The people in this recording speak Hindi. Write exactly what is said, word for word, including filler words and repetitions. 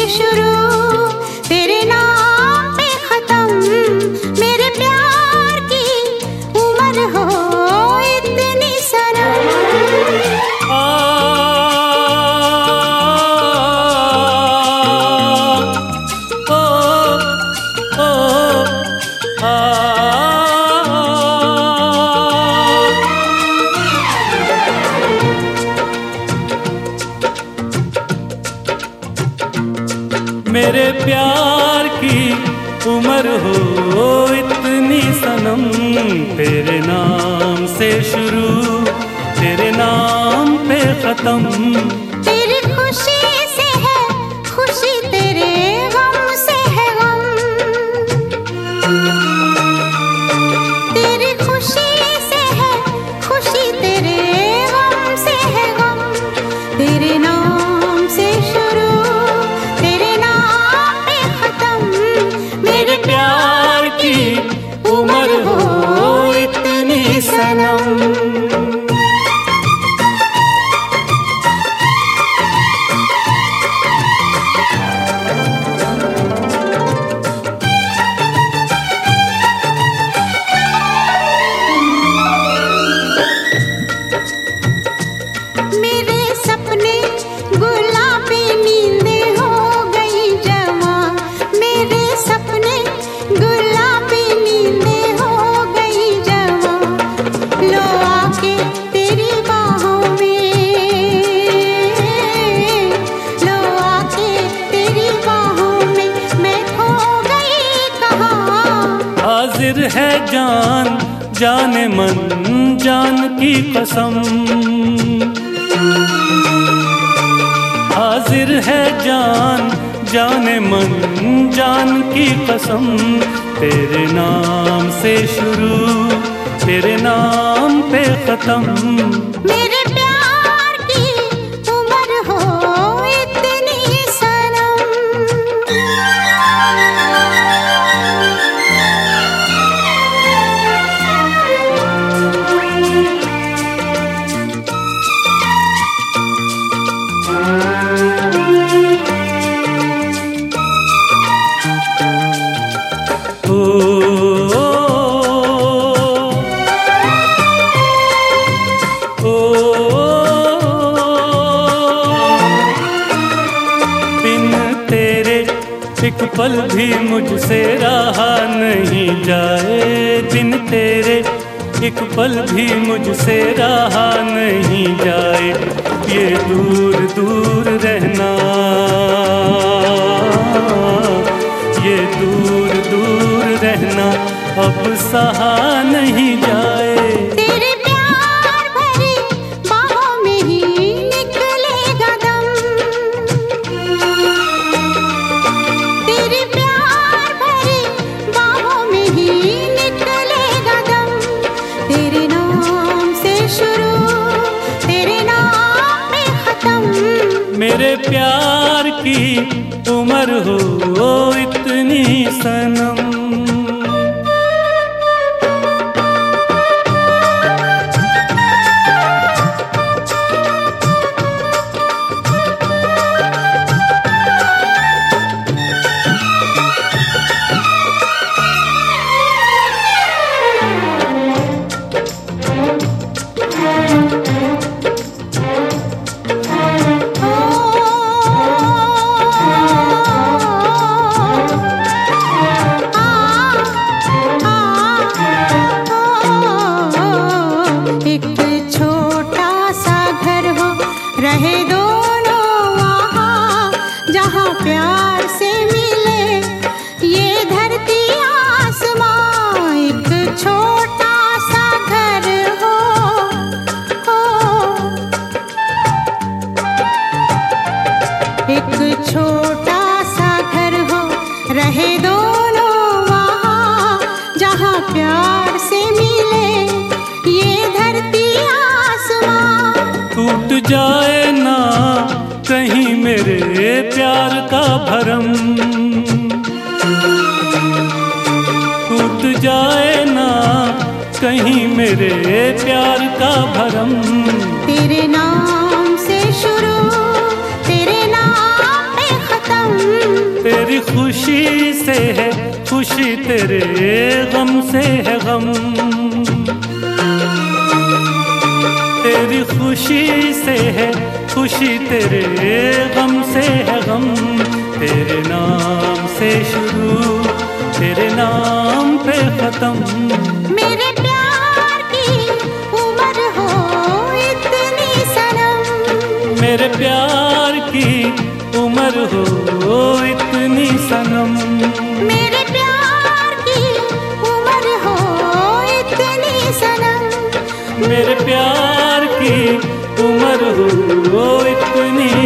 शुरू, तेरे नाम पे खत्म। मेरे प्यार की उम्र हो इतनी सनम। आ, ओ, ओ, आ, मेरे प्यार की उम्र हो इतनी सनम। तेरे नाम से शुरू, तेरे नाम पे खत्म। तेरी खुशी से है खुशी, तेरे गम से है गम। तेरी खुशी से है खुशी, तेरे गम से है गम। तेरे नाम से शुरू, तेरे नाम पे खत्म। मेरे प्यार की उम्र हो इतनी सनम। मेरे सपने गुलाबी नींदें हो गई जवा। मेरे सपने गुलाबी नींदें हो गई जवा। लो आके तेरी बाहों में, लो आके तेरी बाहों में मैं खो गई कहाँ। हाजिर है जान जाने मन जान की कसम। हाजिर है जान जाने मन जान की कसम। तेरे नाम से शुरू, तेरे नाम पे खत्म। मेरे प्यार की उम्र हो इतनी सनम। ओ, ओ, बिन तेरे एक पल भी मुझसे रहा नहीं जाए। बिन तेरे एक पल भी मुझसे रहा नहीं जाए। ये दूर दूर रहना, ये दूर दूर रहना अब सहा नहीं जाए। तेरे प्यार भरी बाहों में ही निकलेगा दम। तेरे प्यार भरी बाहों में ही निकलेगा दम। तेरे नाम से शुरू, तेरे नाम पे खत्म। मेरे प्यार की उम्र हो इतनी सनम। रहे दोनों वहाँ जहाँ प्यार से मिले ये धरती आसमां। एक छोटा सा घर हो, हो एक छोटा सा घर हो। रहे दोनों वहाँ जहाँ प्यार से मिले ये धरती आसमां। टूट जाए ना कहीं मेरे प्यार का भरम। टूट जाए ना कहीं मेरे प्यार का भरम। तेरे नाम से शुरू, तेरे नाम पे खत्म। तेरी खुशी से है खुशी, तेरे गम से है गम। तेरी खुशी से है खुशी, तेरे गम से है गम। तेरे नाम से शुरू, तेरे नाम पे खत्म। मेरे प्यार की उम्र हो इतनी सनम, मेरे प्यार की उम्र हो इतनी सनम। मेरे प्यार की उम्र हो इतनी सनम, मेरे प्यार की उम्र हो इतनी